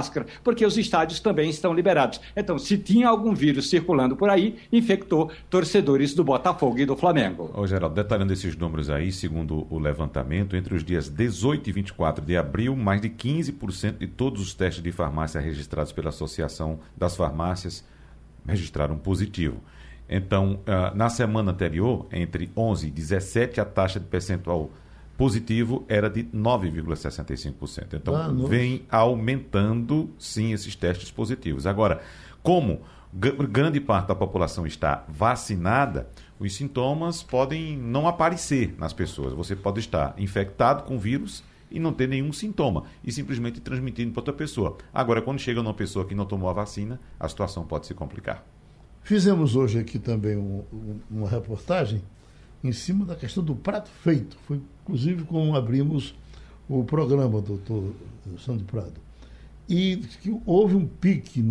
porque os estádios também estão liberados. Então, se tinha algum vírus circulando por aí, infectou torcedores do Botafogo e do Flamengo. Ô, Geraldo, detalhando esses números aí, segundo o levantamento, entre os dias 18 e 24 de abril, mais de 15% de todos os testes de farmácia registrados pela Associação das Farmácias registraram positivo. Então, na semana anterior, entre 11 e 17, a taxa de percentual positivo era de 9,65%. Então, vem aumentando, sim, esses testes positivos. Agora, como grande parte da população está vacinada, os sintomas podem não aparecer nas pessoas. Você pode estar infectado com vírus e não ter nenhum sintoma, e simplesmente transmitindo para outra pessoa. Agora, quando chega numa pessoa que não tomou a vacina, a situação pode se complicar. Fizemos hoje aqui também uma reportagem em cima da questão do prato feito. Foi, inclusive, como abrimos o programa, doutor Sandro Prado. E que houve um pique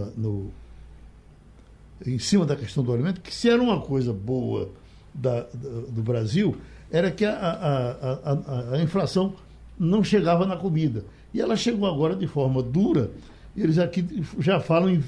em cima da questão do alimento, que se era uma coisa boa do Brasil, era que a inflação não chegava na comida. E ela chegou agora de forma dura. Eles aqui já falam em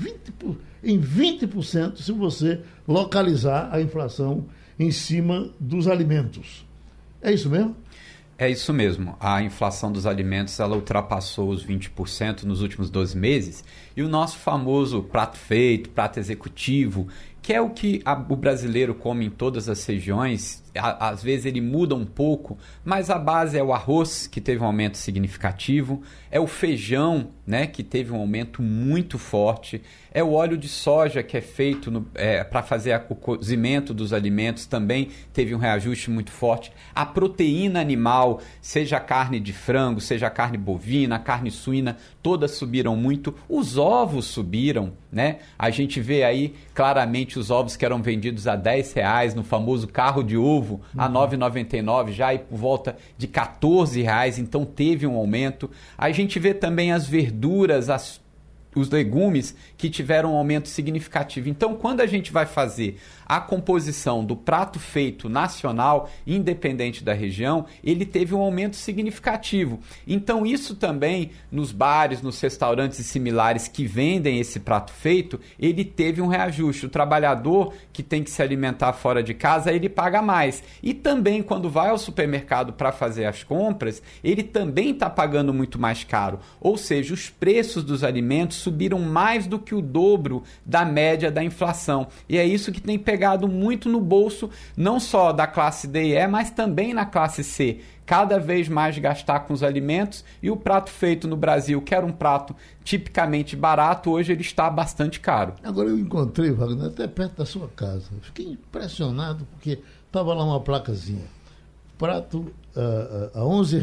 20% se você localizar a inflação em cima dos alimentos. É isso mesmo? É isso mesmo. A inflação dos alimentos ela ultrapassou os 20% nos últimos 12 meses. E o nosso famoso prato feito, prato executivo, que é o que o brasileiro come em todas as regiões, às vezes ele muda um pouco, mas a base é o arroz, que teve um aumento significativo, é o feijão, né, que teve um aumento muito forte, é o óleo de soja que é feito para fazer o cozimento dos alimentos, também teve um reajuste muito forte, a proteína animal, seja a carne de frango, seja a carne bovina, a carne suína, todas subiram muito, os ovos subiram, né? A gente vê aí claramente os ovos que eram vendidos a R$10 no famoso carro de ovo, a R$ 9,99, já aí por volta de R$14, então teve um aumento. A gente vê também as verduras, os legumes que tiveram um aumento significativo. Então, quando a gente vai fazer a composição do prato feito nacional, independente da região, ele teve um aumento significativo. Então, isso também, nos bares, nos restaurantes similares que vendem esse prato feito, ele teve um reajuste. O trabalhador que tem que se alimentar fora de casa, ele paga mais. E também, quando vai ao supermercado para fazer as compras, ele também está pagando muito mais caro. Ou seja, os preços dos alimentos subiram mais do que o dobro da média da inflação. E é isso que tem pegado muito no bolso, não só da classe D e E, mas também na classe C. Cada vez mais gastar com os alimentos, e o prato feito no Brasil, que era um prato tipicamente barato, hoje ele está bastante caro. Agora eu encontrei, Wagner, até perto da sua casa. Fiquei impressionado porque estava lá uma placazinha. Prato a R$11.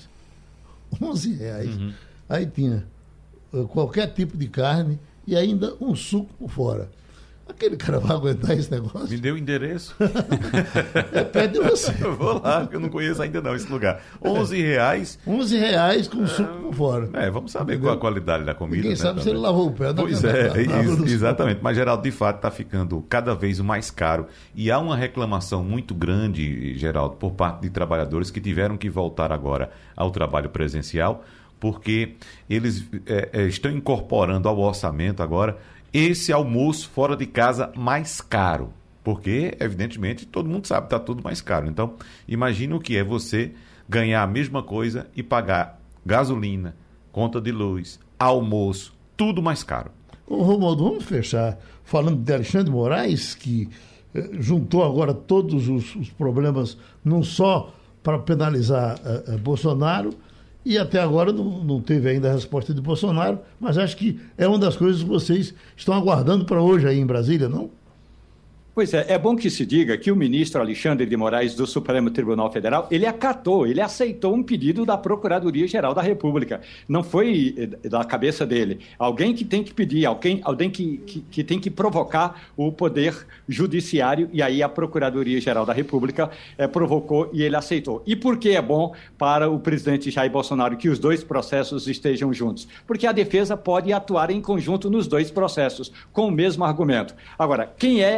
R$11. Uhum. Aí tinha qualquer tipo de carne e ainda um suco por fora. Aquele cara vai aguentar esse negócio? Me deu o endereço. É perto de você. Eu vou lá, porque eu não conheço ainda não esse lugar. R$11. R$11 com suco por fora. Vamos saber qual a qualidade da comida. Ninguém sabe se ele lavou o pé. Pois exatamente. Mas, Geraldo, de fato, está ficando cada vez mais caro. E há uma reclamação muito grande, Geraldo, por parte de trabalhadores que tiveram que voltar agora ao trabalho presencial, porque eles estão incorporando ao orçamento agora esse almoço fora de casa mais caro. Porque, evidentemente, todo mundo sabe que está tudo mais caro. Então, imagina o que é você ganhar a mesma coisa e pagar gasolina, conta de luz, almoço, tudo mais caro. Ô, Romualdo, vamos fechar falando de Alexandre de Moraes, que juntou agora todos os problemas, não só para penalizar Bolsonaro, e até agora não teve ainda a resposta de Bolsonaro, mas acho que é uma das coisas que vocês estão aguardando para hoje aí em Brasília, não? Pois é bom que se diga que o ministro Alexandre de Moraes do Supremo Tribunal Federal, ele aceitou um pedido da Procuradoria-Geral da República. Não foi da cabeça dele. Alguém que tem que pedir, alguém que tem que provocar o poder judiciário, e aí a Procuradoria-Geral da República provocou e ele aceitou. E por que é bom para o presidente Jair Bolsonaro que os dois processos estejam juntos? Porque a defesa pode atuar em conjunto nos dois processos, com o mesmo argumento. Agora, quem é a defesa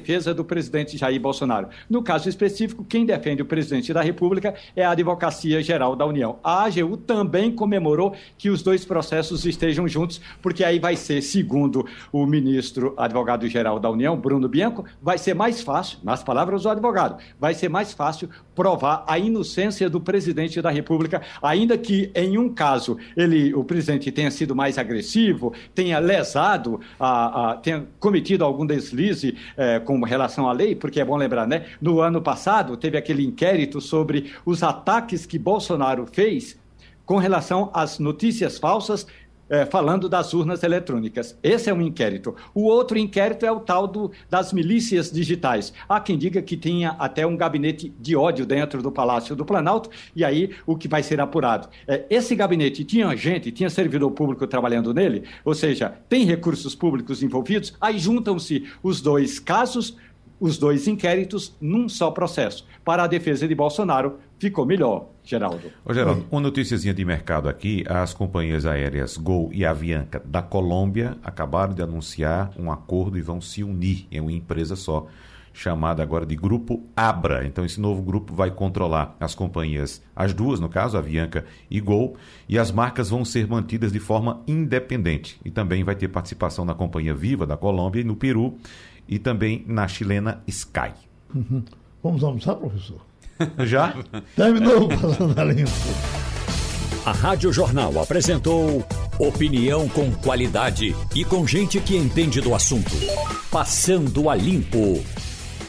defesa do presidente Jair Bolsonaro. No caso específico, quem defende o presidente da República é a Advocacia Geral da União. A AGU também comemorou que os dois processos estejam juntos, porque aí vai ser, segundo o ministro advogado-geral da União, Bruno Bianco, vai ser mais fácil, nas palavras do advogado, vai ser mais fácil provar a inocência do presidente da República, ainda que em um caso o presidente tenha sido mais agressivo, tenha lesado, tenha cometido algum deslize com relação à lei, porque é bom lembrar, né? No ano passado teve aquele inquérito sobre os ataques que Bolsonaro fez com relação às notícias falsas, falando das urnas eletrônicas. Esse é um inquérito. O outro inquérito é o tal das milícias digitais. Há quem diga que tinha até um gabinete de ódio dentro do Palácio do Planalto, e aí o que vai ser apurado. Esse gabinete tinha servidor público trabalhando nele, ou seja, tem recursos públicos envolvidos, aí juntam-se os dois casos, os dois inquéritos num só processo. Para a defesa de Bolsonaro, ficou melhor, Geraldo. Ô, Geraldo, uma noticiazinha de mercado aqui. As companhias aéreas Gol e Avianca da Colômbia acabaram de anunciar um acordo e vão se unir em uma empresa só, chamada agora de Grupo Abra. Então, esse novo grupo vai controlar as companhias, as duas, no caso, Avianca e Gol, e as marcas vão ser mantidas de forma independente. E também vai ter participação na Companhia Viva da Colômbia e no Peru, e também na chilena Sky. Uhum. Vamos almoçar, professor? Já? Terminou Passando a Limpo. A Rádio Jornal apresentou opinião com qualidade e com gente que entende do assunto. Passando a Limpo.